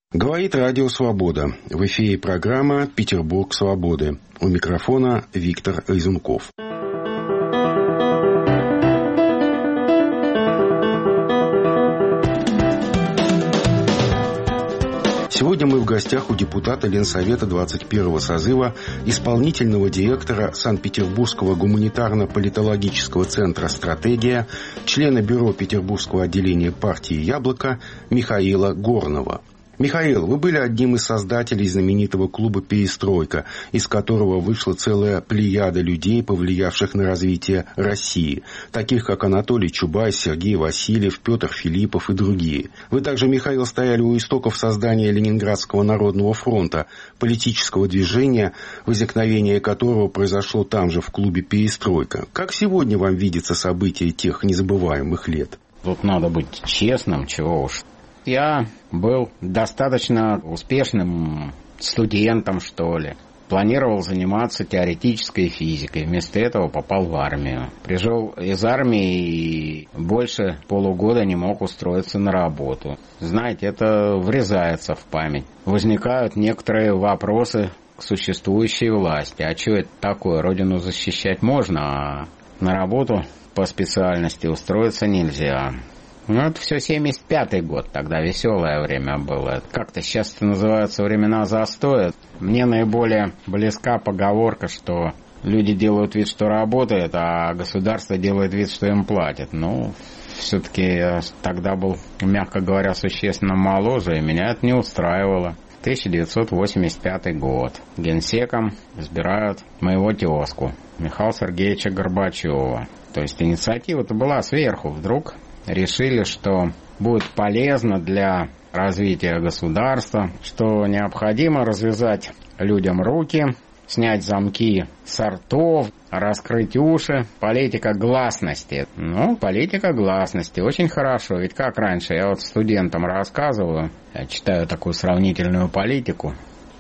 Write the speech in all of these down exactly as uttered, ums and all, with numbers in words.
Говорит Радио Свобода. В эфире программа «Петербург свободы». У микрофона Виктор Лизунков. Сегодня мы в гостях у депутата Ленсовета двадцать первого созыва, исполнительного директора Санкт-Петербургского гуманитарно-политологического центра «Стратегия», члена бюро Петербургского отделения партии «Яблоко» Михаила Горнова. Михаил, вы были одним из создателей знаменитого клуба «Перестройка», из которого вышла целая плеяда людей, повлиявших на развитие России, таких как Анатолий Чубайс, Сергей Васильев, Петр Филиппов и другие. Вы также, Михаил, стояли у истоков создания Ленинградского народного фронта, политического движения, возникновение которого произошло там же, в клубе «Перестройка». Как сегодня вам видится события тех незабываемых лет? Тут надо быть честным, чего уж. Я был достаточно успешным студентом, что ли. Планировал заниматься теоретической физикой. Вместо этого попал в армию. Пришел из армии и больше полугода не мог устроиться на работу. Знаете, это врезается в память. Возникают некоторые вопросы к существующей власти. А что это такое? Родину защищать можно, а на работу по специальности устроиться нельзя. Ну, это все семьдесят пятый год, тогда веселое время было. Как-то сейчас это называются времена застоя. Мне наиболее близка поговорка, что люди делают вид, что работают, а государство делает вид, что им платят. Ну, все-таки я тогда был, мягко говоря, существенно моложе, и меня это не устраивало. тысяча девятьсот восемьдесят пятый год. Генсеком избирают моего тезку, Михаила Сергеевича Горбачева. То есть инициатива-то была сверху. Вдруг решили, что будет полезно для развития государства, что необходимо развязать людям руки, снять замки с ртов, раскрыть уши. Политика гласности. Ну, политика гласности. Очень хорошо. Ведь как раньше, я вот студентам рассказываю, я читаю такую сравнительную политику,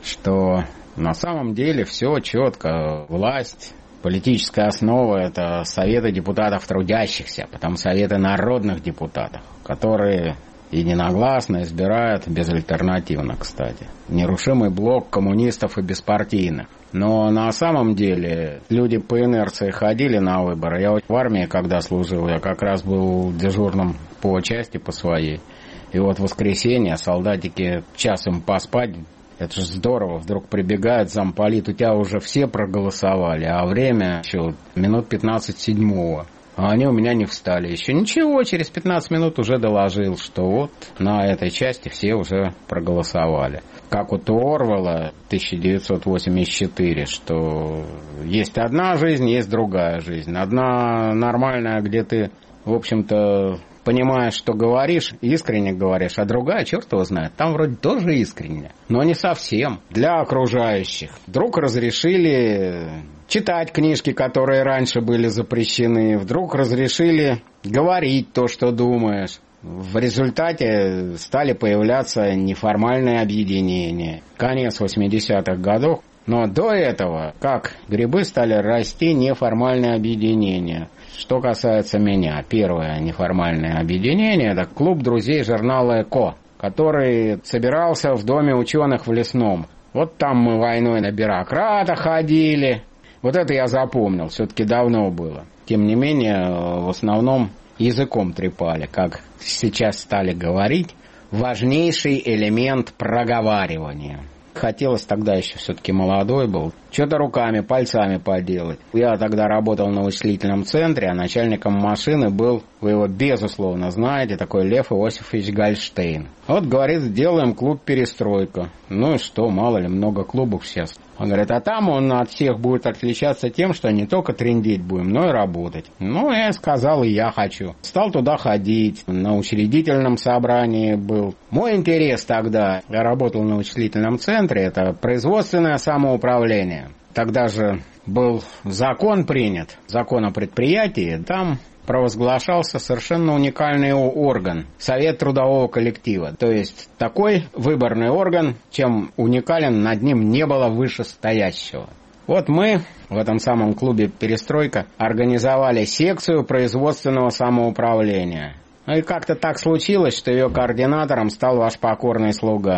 что на самом деле все четко. Власть, политическая основа – это советы депутатов трудящихся, потом советы народных депутатов, которые единогласно избирают, безальтернативно, кстати, нерушимый блок коммунистов и беспартийных. Но на самом деле люди по инерции ходили на выборы. Я вот в армии, когда служил, я как раз был дежурным по части по своей. И вот в воскресенье солдатики час им поспать. Это же здорово, вдруг прибегает замполит, у тебя уже все проголосовали, а время еще минут пятнадцать седьмого. А они у меня не встали еще. Ничего, через пятнадцать минут уже доложил, что вот на этой части все уже проголосовали. Как вот у Орвелла тысяча девятьсот восемьдесят четыре, что есть одна жизнь, есть другая жизнь. Одна нормальная, где ты, в общем-то, понимаешь, что говоришь, искренне говоришь, а другая, черт его знает, там вроде тоже искренне, но не совсем. Для окружающих. Вдруг разрешили читать книжки, которые раньше были запрещены, вдруг разрешили говорить то, что думаешь. В результате стали появляться неформальные объединения. Конец восьмидесятых годов. Но до этого, как грибы, стали расти неформальные объединения. Что касается меня, первое неформальное объединение – это клуб друзей журнала «Эко», который собирался в доме ученых в Лесном. Вот там мы войной на бюрократа ходили. Вот это я запомнил, все-таки давно было. Тем не менее, в основном языком трепали, как сейчас стали говорить, важнейший элемент проговаривания. Хотелось тогда еще, все-таки молодой был, что-то руками, пальцами поделать. Я тогда работал на вычислительном центре, а начальником машины был, вы его безусловно знаете, такой Лев Иосифович Гольштейн. Вот, говорит, сделаем клуб «Перестройка». Ну и что, мало ли, много клубов сейчас. Он говорит, а там он от всех будет отличаться тем, что не только трындеть будем, но и работать. Ну, я сказал, и я хочу. Стал туда ходить, на учредительном собрании был. Мой интерес тогда, я работал на вычислительном центре, это производственное самоуправление. Тогда же был закон принят, закон о предприятии, там провозглашался совершенно уникальный орган – Совет трудового коллектива. То есть такой выборный орган, чем уникален, над ним не было вышестоящего. Вот мы в этом самом клубе «Перестройка» организовали секцию производственного самоуправления. Ну и как-то так случилось, что ее координатором стал ваш покорный слуга.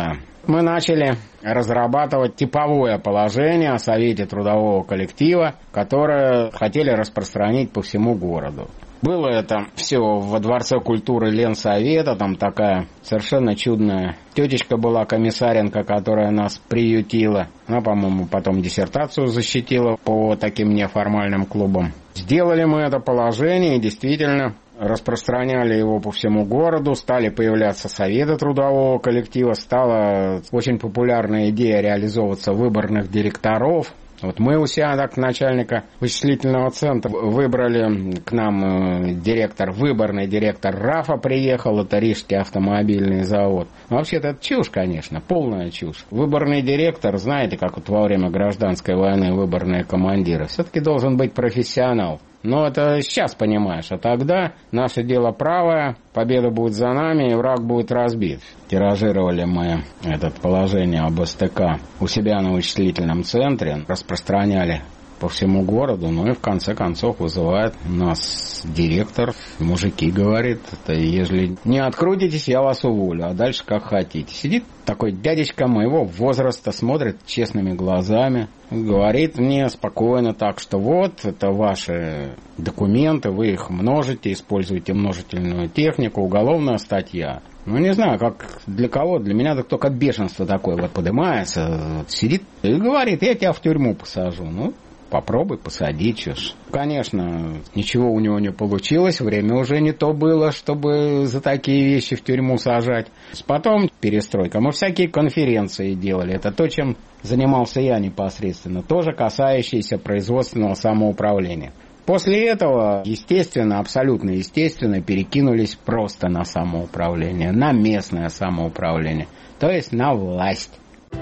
Мы начали разрабатывать типовое положение о Совете трудового коллектива, которое хотели распространить по всему городу. Было это все во Дворце культуры Ленсовета, там такая совершенно чудная тетечка была, Комиссаренко, которая нас приютила. Она, по-моему, потом диссертацию защитила по таким неформальным клубам. Сделали мы это положение и действительно распространяли его по всему городу, стали появляться советы трудового коллектива, стала очень популярная идея реализовываться выборных директоров. Вот мы у себя, так, начальника вычислительного центра выбрали, к нам директор, выборный директор РАФа приехал, это Рижский автомобильный завод. Но вообще-то это чушь, конечно, полная чушь. Выборный директор, знаете, как вот во время гражданской войны выборные командиры, все-таки должен быть профессионал. Но это сейчас понимаешь, а тогда наше дело правое, победа будет за нами, и враг будет разбит. Тиражировали мы это положение об СТК у себя на вычислительном центре, распространяли по всему городу, ну и в конце концов вызывает нас директор, мужики, говорит, это если не открутитесь, я вас уволю, а дальше как хотите. Сидит такой дядечка моего возраста, смотрит честными глазами, говорит мне спокойно так, что вот, это ваши документы, вы их множите, используете множительную технику, уголовная статья. Ну, не знаю, как для кого, для меня так только бешенство такое вот поднимается, сидит и говорит, я тебя в тюрьму посажу. Ну, попробуй посадить, что ж. Конечно, ничего у него не получилось, время уже не то было, чтобы за такие вещи в тюрьму сажать. Потом перестройка. Мы всякие конференции делали, это то, чем занимался я непосредственно, тоже касающиеся производственного самоуправления. После этого, естественно, абсолютно естественно, перекинулись просто на самоуправление, на местное самоуправление, то есть на власть.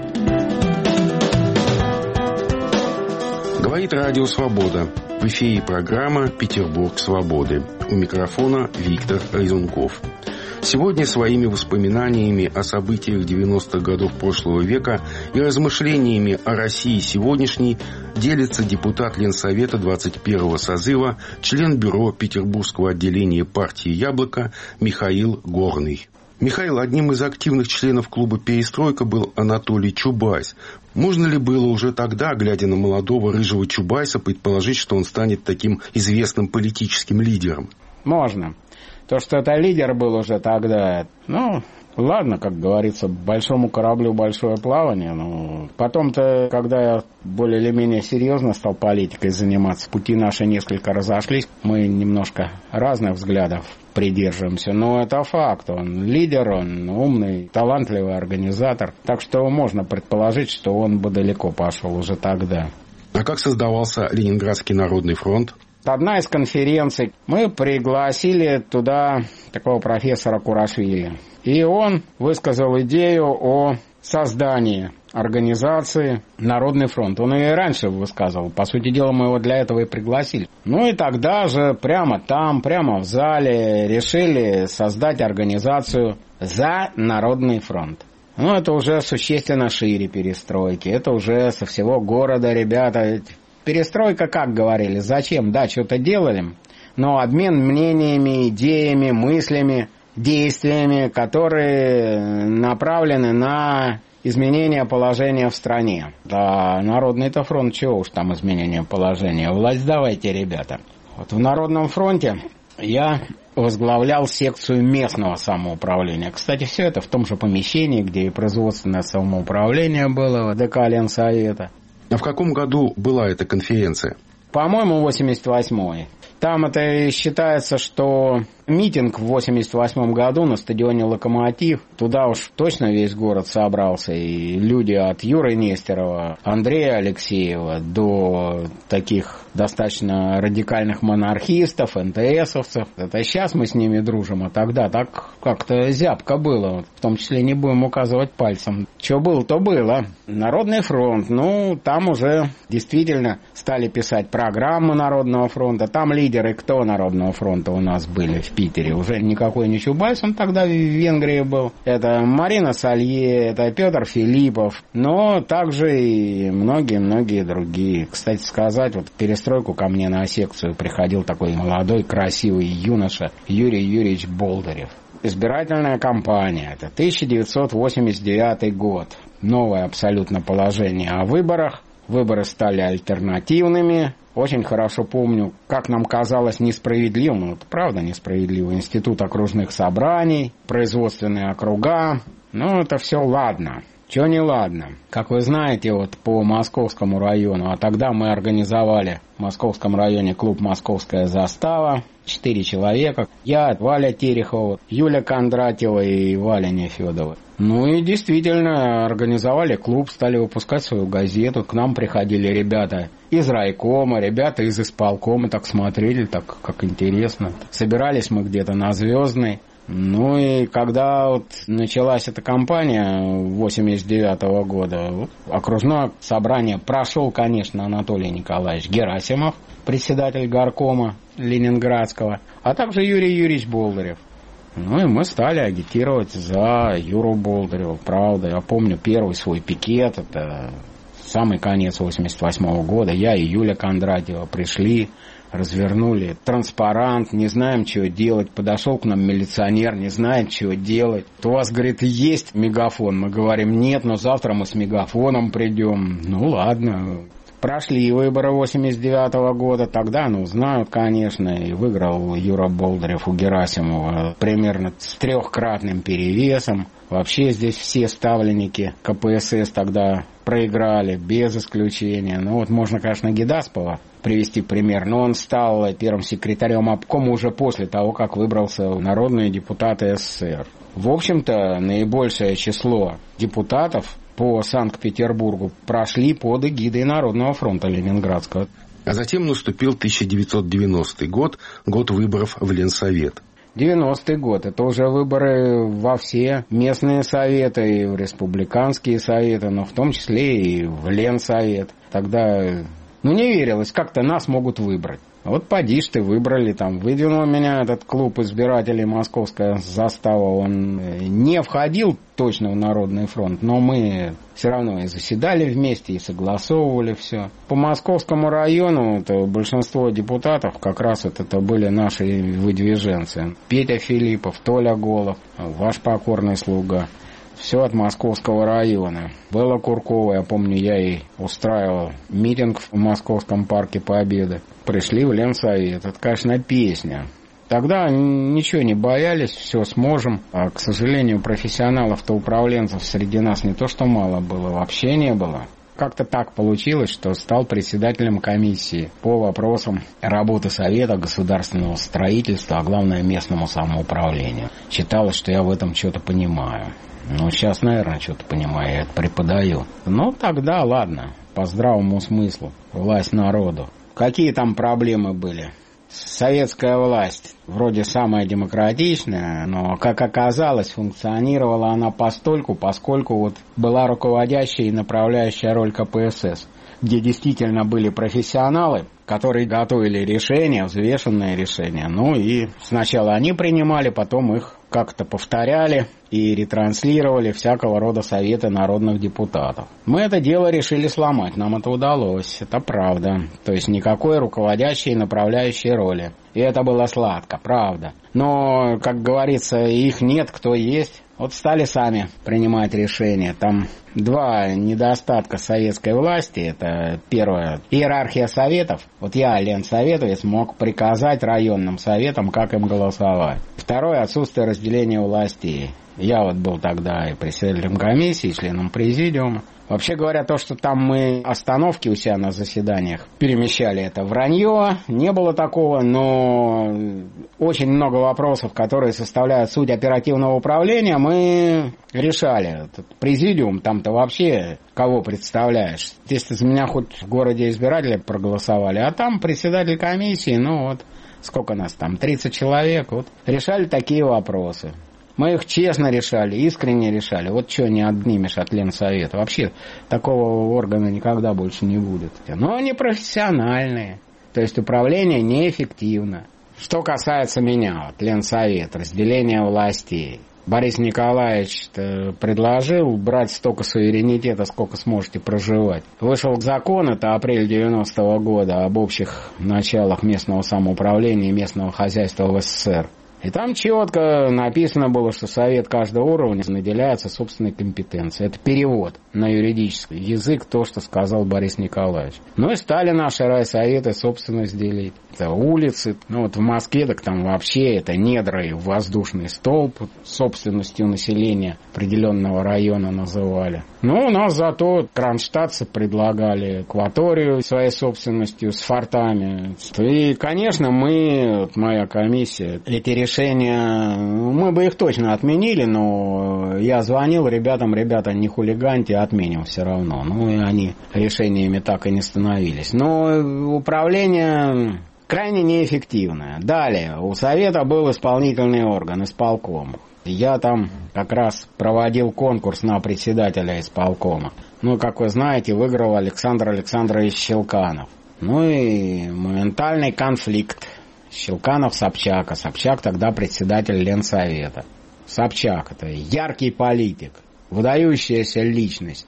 Говорит Радио Свобода. В эфире программа «Петербург свободы». У микрофона Виктор Резунков. Сегодня своими воспоминаниями о событиях девяностых годов прошлого века и размышлениями о России сегодняшней делится депутат Ленсовета двадцать первого созыва, член бюро Петербургского отделения партии «Яблоко» Михаил Горный. Михаил, одним из активных членов клуба «Перестройка» был Анатолий Чубайс. Можно ли было уже тогда, глядя на молодого рыжего Чубайса, предположить, что он станет таким известным политическим лидером? Можно. То, что это лидер был уже тогда, ну, ладно, как говорится, большому кораблю большое плавание. Но потом-то, когда я более или менее серьезно стал политикой заниматься, пути наши несколько разошлись. Мы немножко разных взглядов придерживаемся, но это факт. Он лидер, он умный, талантливый организатор. Так что можно предположить, что он бы далеко пошел уже тогда. А как создавался Ленинградский народный фронт? Одна из конференций, мы пригласили туда такого профессора Курашвили. И он высказал идею о создании организации «Народный фронт». Он ее и раньше высказывал. По сути дела, мы его для этого и пригласили. Ну и тогда же прямо там, прямо в зале решили создать организацию «За Народный фронт». Ну, это уже существенно шире перестройки. Это уже со всего города ребята. Перестройка, как говорили, зачем? Да, что-то делали. Но обмен мнениями, идеями, мыслями, действиями, которые направлены на изменение положения в стране. Да, Народный-то фронт, чего уж там изменение положения. Власть давайте, ребята. Вот в Народном фронте я возглавлял секцию местного самоуправления. Кстати, все это в том же помещении, где и производственное самоуправление было, ДК Ленсовета. А в каком году была эта конференция? По-моему, восемьдесят восьмой. Там это считается, что митинг в восемьдесят восьмом году на стадионе «Локомотив», туда уж точно весь город собрался, и люди от Юры Нестерова, Андрея Алексеева до таких достаточно радикальных монархистов, эн тэ эсовцев. Это сейчас мы с ними дружим, а тогда так как-то зябко было. В том числе не будем указывать пальцем. Что было, то было. Народный фронт, ну, там уже действительно стали писать программы Народного фронта. Там лидеры кто Народного фронта у нас были в Питере? Уже никакой не Чубайс, он тогда в Венгрии был. Это Марина Салье, это Петр Филиппов, но также и многие-многие другие. Кстати сказать, вот в перестройку ко мне на секцию приходил такой молодой, красивый юноша Юрий Юрьевич Болдырев. избирательная кампания. Это тысяча девятьсот восемьдесят девятый год. Новое абсолютно положение о выборах. Выборы стали альтернативными. Очень хорошо помню, как нам казалось несправедливым, это правда несправедливо, институт окружных собраний, производственные округа. Ну, это все ладно. Чего не ладно? Как вы знаете, вот по Московскому району, а тогда мы организовали в Московском районе клуб «Московская застава». Четыре человека. Я, Валя Терехова, Юля Кондратьева и Валя Нефедова. Ну и действительно организовали клуб, стали выпускать свою газету. К нам приходили ребята из райкома, ребята из исполкома, так смотрели, так как интересно. Собирались мы где-то на Звездной. Ну и когда вот началась эта кампания восемьдесят девятого года, окружное собрание прошел, конечно, Анатолий Николаевич Герасимов, председатель горкома Ленинградского, а также Юрий Юрьевич Болдырев. Ну и мы стали агитировать за Юру Болдырева. Правда, я помню первый свой пикет, это самый конец восемьдесят восьмого года, я и Юля Кондратьева пришли, развернули транспарант, не знаем, что делать. Подошел к нам милиционер, не знаем, что делать. У вас, говорит, есть мегафон? Мы говорим, нет, но завтра мы с мегафоном придем. Ну, ладно. Прошли выборы восемьдесят девятого года. Тогда, ну, знают, конечно, и выиграл Юра Болдырев у Герасимова примерно с трехкратным перевесом. Вообще здесь все ставленники ка пэ эс эс тогда проиграли, без исключения. Ну вот можно, конечно, Гедаспова привести пример, но он стал первым секретарем обкома уже после того, как выбрался в народные депутаты эс эс эс эр. В общем-то, наибольшее число депутатов по Санкт-Петербургу прошли под эгидой Народного фронта Ленинградского. А затем наступил тысяча девятьсот девяностый год, год выборов в Ленсовет. девяностый год. Это уже выборы во все местные советы, и в республиканские советы, но в том числе и в Ленсовет. Тогда, ну, не верилось, как-то нас могут выбрать. Вот поди ж ты, выбрали там. Выдвинул меня этот клуб избирателей «Московская застава». Он не входил точно в Народный фронт, но мы все равно и заседали вместе, и согласовывали все. По Московскому району это большинство депутатов как раз это, это были наши выдвиженцы. Петя Филиппов, Толя Голов, ваш покорный слуга. Все от Московского района. Белла Куркова, я помню, я ей устраивал митинг в Московском парке Победы. Пришли в Ленсовет. Это, конечно, песня. Тогда ничего не боялись, все сможем. А, к сожалению, профессионалов-то управленцев среди нас не то что мало было, вообще не было. Как-то так получилось, что стал председателем комиссии по вопросам работы Совета государственного строительства, а главное местному самоуправлению. Считалось, что я в этом что-то понимаю. Ну, сейчас, наверное, что-то понимаю, я это преподаю. Ну, тогда ладно, по здравому смыслу, власть народу. Какие там проблемы были? Советская власть вроде самая демократичная, но, как оказалось, функционировала она постольку, поскольку вот была руководящая и направляющая роль ка пэ эс эс, где действительно были профессионалы, которые готовили решения, взвешенные решения. Ну и сначала они принимали, потом их как-то повторяли и ретранслировали всякого рода советы народных депутатов. Мы это дело решили сломать, нам это удалось, это правда. То есть никакой руководящей и направляющей роли. И это было сладко, правда. Но, как говорится, их нет, кто есть. Вот стали сами принимать решения. Там два недостатка советской власти. Это первое, иерархия советов. Вот я, ленсоветовец, мог приказать районным советам, как им голосовать. Второе, отсутствие разделения властей. Я вот был тогда и председателем комиссии, и членом президиума. Вообще говоря, то, что там мы остановки у себя на заседаниях перемещали, это вранье, не было такого, но очень много вопросов, которые составляют суть оперативного управления, мы решали. Этот президиум, там-то вообще кого представляешь? Если за меня хоть в городе избиратели проголосовали, а там председатель комиссии, ну вот, сколько нас там, тридцать человек, вот, решали такие вопросы. Мы их честно решали, искренне решали. Вот что не отнимешь от Ленсовета. Вообще такого органа никогда больше не будет. Но они профессиональные. То есть управление неэффективно. Что касается меня, вот, Ленсовет, разделение властей. Борис Николаевич предложил брать столько суверенитета, сколько сможете проживать. Вышел закон, это апрель девяностого года, об общих началах местного самоуправления и местного хозяйства в эс эс эс эр. И там четко написано было, что совет каждого уровня наделяется собственной компетенцией. Это перевод на юридический язык, то, что сказал Борис Николаевич. Ну и стали наши райсоветы собственность делить. Это улицы, ну вот в Москве, так там вообще это недра и воздушный столб собственностью населения определенного района называли. Ну, у нас зато кронштадтцы предлагали экваторию своей собственностью с фортами. И, конечно, мы, вот моя комиссия, эти решения, мы бы их точно отменили, но я звонил ребятам, ребята, не хулиганьте, отменим все равно. Ну, и они решениями так и не становились. Но управление крайне неэффективное. Далее, у Совета был исполнительный орган, исполком. Я там как раз проводил конкурс на председателя исполкома. Ну, как вы знаете, выиграл Александр Александрович Щелканов. Ну и моментальный конфликт. Щелканов-Собчак, а Собчак тогда председатель Ленсовета. Собчак — это яркий политик, выдающаяся личность.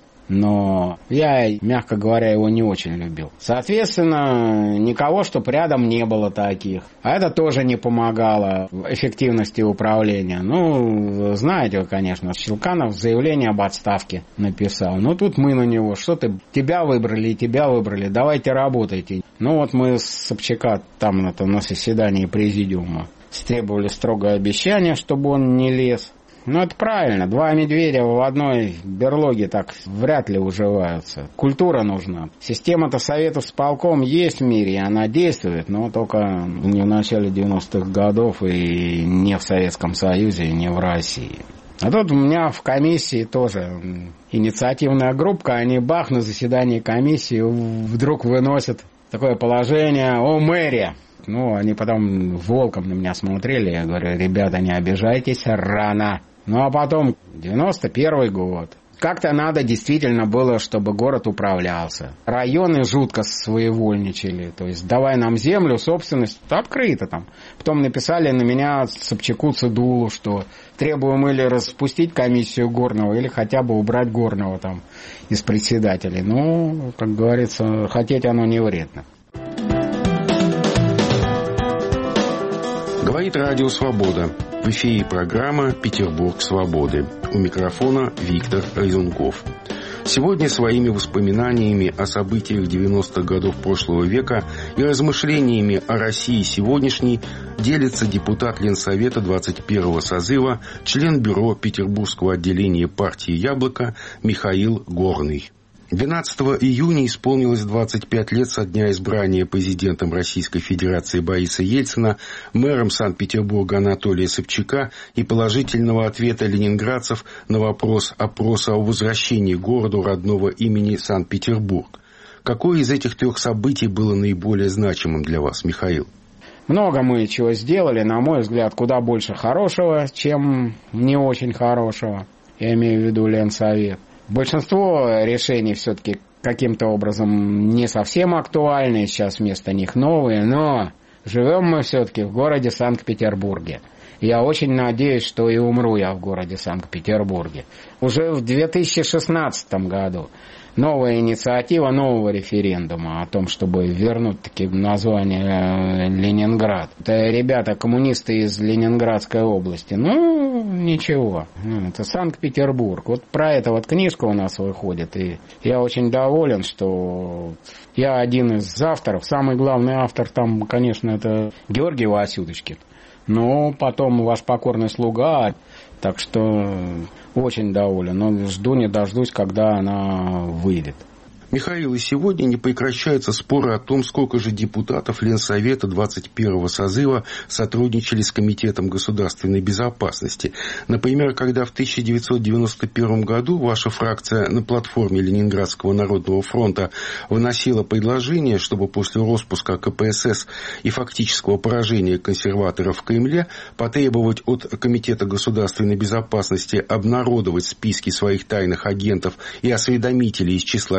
Но я, мягко говоря, его не очень любил. Соответственно, никого, чтоб рядом не было таких. А это тоже не помогало эффективности управления. Ну, знаете вы, конечно, Щелканов заявление об отставке написал. Ну, тут мы на него. Что ты, тебя выбрали и тебя выбрали, давайте работайте. Ну, вот мы с Собчака там это, на заседании президиума требовали строгое обещание, чтобы он не лез. Ну, это правильно. Два медведя в одной берлоге так вряд ли уживаются. Культура нужна. Система-то советов с полком есть в мире, и она действует, но только не в начале девяностых годов и не в Советском Союзе, и не в России. А тут у меня в комиссии тоже инициативная группа, они бах на заседании комиссии вдруг выносят такое положение: о, мэрия. Ну, они потом волком на меня смотрели, я говорю: ребята, не обижайтесь, рано. Ну, а потом девяносто первый год. Как-то надо действительно было, чтобы город управлялся. Районы жутко своевольничали. То есть, давай нам землю, собственность. Это открыто там. Потом написали на меня Собчаку цедулу, что требуем или распустить комиссию Горного, или хотя бы убрать Горного там из председателей. Ну, как говорится, хотеть оно не вредно. Говорит Радио Свобода. В эфире программа «Петербург свободы». У микрофона Виктор Разунков. Сегодня своими воспоминаниями о событиях девяностых годов прошлого века и размышлениями о России сегодняшней делится депутат Ленсовета двадцать первого созыва, член бюро Петербургского отделения партии «Яблоко» Михаил Горный. двенадцатого июня исполнилось двадцать пять лет со дня избрания президентом Российской Федерации Бориса Ельцина, мэром Санкт-Петербурга Анатолия Собчака и положительного ответа ленинградцев на вопрос опроса о возвращении городу родного имени Санкт-Петербург. Какое из этих трех событий было наиболее значимым для вас, Михаил? Много мы чего сделали, на мой взгляд, куда больше хорошего, чем не очень хорошего. Я имею в виду Ленсовет. Большинство решений все-таки каким-то образом не совсем актуальны, сейчас вместо них новые, но живем мы все-таки в городе Санкт-Петербурге. Я очень надеюсь, что и умру я в городе Санкт-Петербурге. Уже в две тысячи шестнадцатом году новая инициатива нового референдума о том, чтобы вернуть таки название Ленинград. Это ребята, коммунисты из Ленинградской области. Ну, ничего. Это Санкт-Петербург. Вот про это вот книжка у нас выходит. И я очень доволен, что я один из авторов. Самый главный автор там, конечно, это Георгий Васюточкин. Но потом ваш покорный слуга. Так что очень доволен. Но жду не дождусь, когда она выйдет. Михаил, и сегодня не прекращаются споры о том, сколько же депутатов Ленсовета двадцать первого созыва сотрудничали с Комитетом государственной безопасности. Например, когда в тысяча девятьсот девяносто первом году ваша фракция на платформе Ленинградского народного фронта выносила предложение, чтобы после распуска ка пэ эс эс и фактического поражения консерваторов в Кремле потребовать от Комитета государственной безопасности обнародовать списки своих тайных агентов и осведомителей из числа депутатов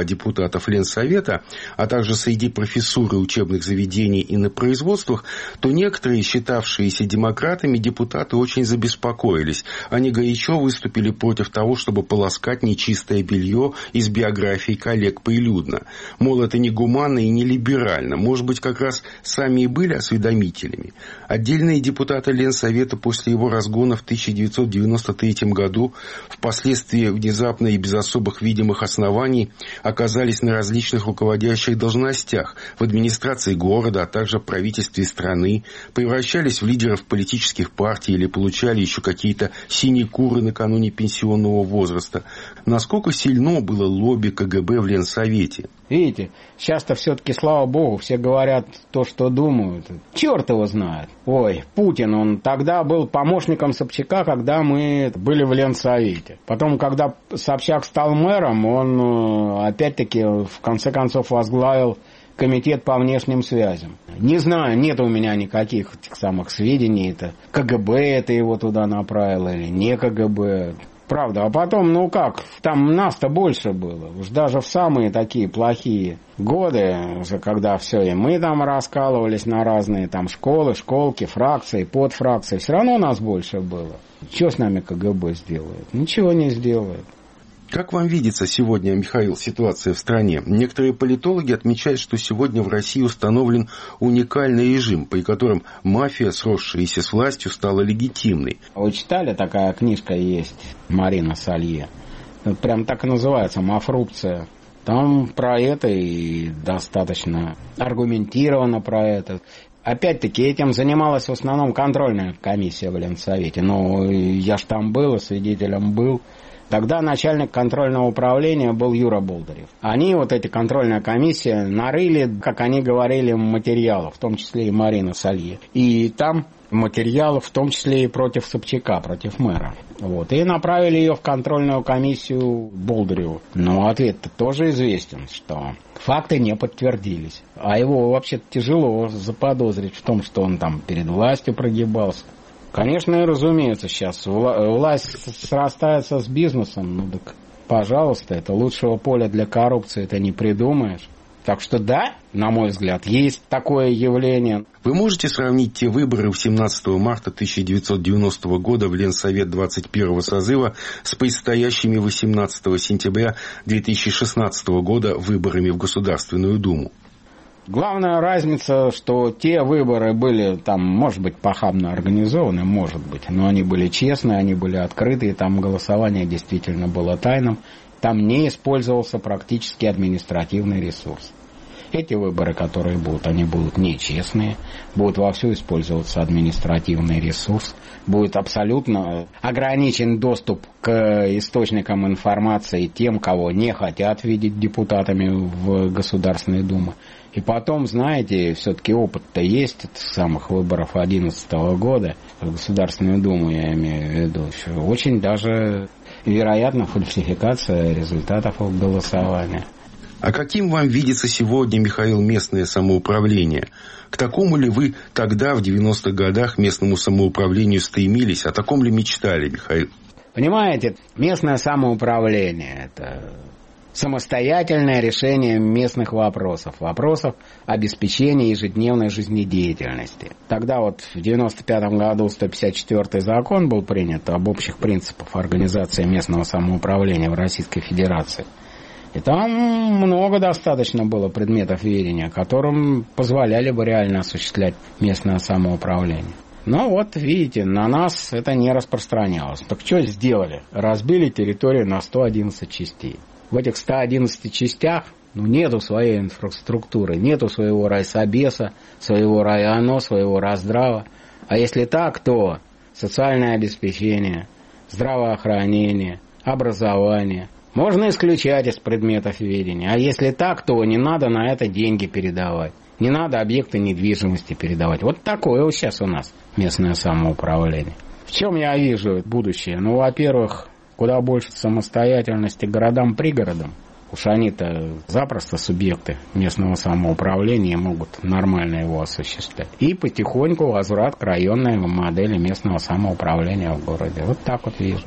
депутатов Ленсовета, а также среди профессуры учебных заведений и на производствах, то некоторые, считавшиеся демократами, депутаты очень забеспокоились. Они горячо выступили против того, чтобы полоскать нечистое белье из биографий коллег прилюдно. Мол, это не гуманно и не либерально. Может быть, как раз сами и были осведомителями. Отдельные депутаты Ленсовета после его разгона в тысяча девятьсот девяносто третьем году впоследствии внезапно и без особых видимых оснований оказались на различных руководящих должностях в администрации города, а также в правительстве страны, превращались в лидеров политических партий или получали еще какие-то синекуры накануне пенсионного возраста. Насколько сильно было лобби КГБ в Ленсовете? Видите, сейчас-то все-таки, слава богу, все говорят то, что думают. Черт его знает. Ой, Путин, он тогда был помощником Собчака, когда мы были в Ленсовете. Потом, когда Собчак стал мэром, он опять-таки в конце концов возглавил комитет по внешним связям. Не знаю, нет у меня никаких этих самых сведений, это КГБ это его туда направило или не КГБ. Правда, а потом, ну как, там нас-то больше было. Уж даже в самые такие плохие годы, уже когда все, и мы там раскалывались на разные там школы, школки, фракции, подфракции, все равно нас больше было. Что с нами КГБ сделает? Ничего не сделает. Как вам видится сегодня, Михаил, ситуация в стране? Некоторые политологи отмечают, что сегодня в России установлен уникальный режим, при котором мафия, сросшаяся с властью, стала легитимной. Вы читали, такая книжка есть, Марина Салье? Прям так и называется, «Мафрупция». Там про это и достаточно аргументированно про это. Опять-таки, этим занималась в основном контрольная комиссия в Ленсовете. Но я ж там был, свидетелем был. Тогда начальник контрольного управления был Юра Болдырев. Они, вот эти контрольная комиссия, нарыли, как они говорили, материалов, в том числе и Марина Салье. И там материалов, в том числе и против Собчака, против мэра. Вот. И направили ее в контрольную комиссию Болдыреву. Но ответ-то тоже известен, что факты не подтвердились. А его вообще тяжело заподозрить в том, что он там перед властью прогибался. Конечно, и разумеется, сейчас власть срастается с бизнесом, ну так, пожалуйста, это лучшего поля для коррупции это не придумаешь. Так что да, на мой взгляд, есть такое явление. Вы можете сравнить те выборы семнадцатого марта тысяча девятьсот девяностого года в Ленсовет двадцать первого созыва с предстоящими восемнадцатого сентября две тысячи шестнадцатого года выборами в Государственную Думу? Главная разница, что те выборы были, там, может быть, похабно организованы, может быть, но они были честные, они были открытые, там голосование действительно было тайным, там не использовался практически административный ресурс. Эти выборы, которые будут, они будут нечестные, будут вовсю использоваться административный ресурс, будет абсолютно ограничен доступ к источникам информации тем, кого не хотят видеть депутатами в Государственной Думе. И потом, знаете, все-таки опыт-то есть от самых выборов две тысячи одиннадцатого года, в Государственную Думу я имею в виду, очень даже вероятна фальсификация результатов голосования. А каким вам видится сегодня, Михаил, местное самоуправление? К такому ли вы тогда, в девяностых годах, местному самоуправлению стремились? О таком ли мечтали, Михаил? Понимаете, местное самоуправление – это самостоятельное решение местных вопросов, вопросов обеспечения ежедневной жизнедеятельности. Тогда вот в девяносто пятом году сто пятьдесят четвёртый закон был принят об общих принципах организации местного самоуправления в Российской Федерации. И там много достаточно было предметов ведения, которым позволяли бы реально осуществлять местное самоуправление. Но вот, видите, на нас это не распространялось. Так что сделали? Разбили территорию на сто одиннадцать частей. В этих ста одиннадцати частях ну, нету своей инфраструктуры, нету своего райсобеса, своего районо, своего раздрава. А если так, то социальное обеспечение, здравоохранение, образование можно исключать из предметов ведения. А если так, то не надо на это деньги передавать. Не надо объекты недвижимости передавать. Вот такое вот сейчас у нас местное самоуправление. В чем я вижу будущее? Ну, во-первых, куда больше самостоятельности городам-пригородам. Уж они-то запросто субъекты местного самоуправления могут нормально его осуществлять. И потихоньку возврат к районной модели местного самоуправления в городе. Вот так вот вижу.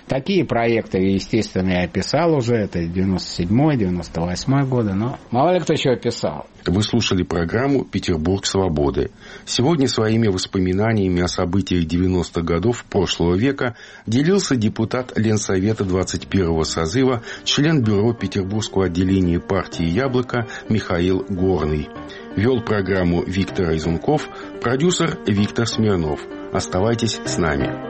Такие проекты, естественно, я писал уже, это девяносто седьмой, девяносто восьмой годы, но мало ли кто еще писал. Вы слушали программу «Петербург свободы». Сегодня своими воспоминаниями о событиях девяностых годов прошлого века делился депутат Ленсовета двадцать первого созыва, член бюро Петербургского отделения партии «Яблоко» Михаил Горный. Вел программу Виктор Изунков, продюсер Виктор Смирнов. Оставайтесь с нами.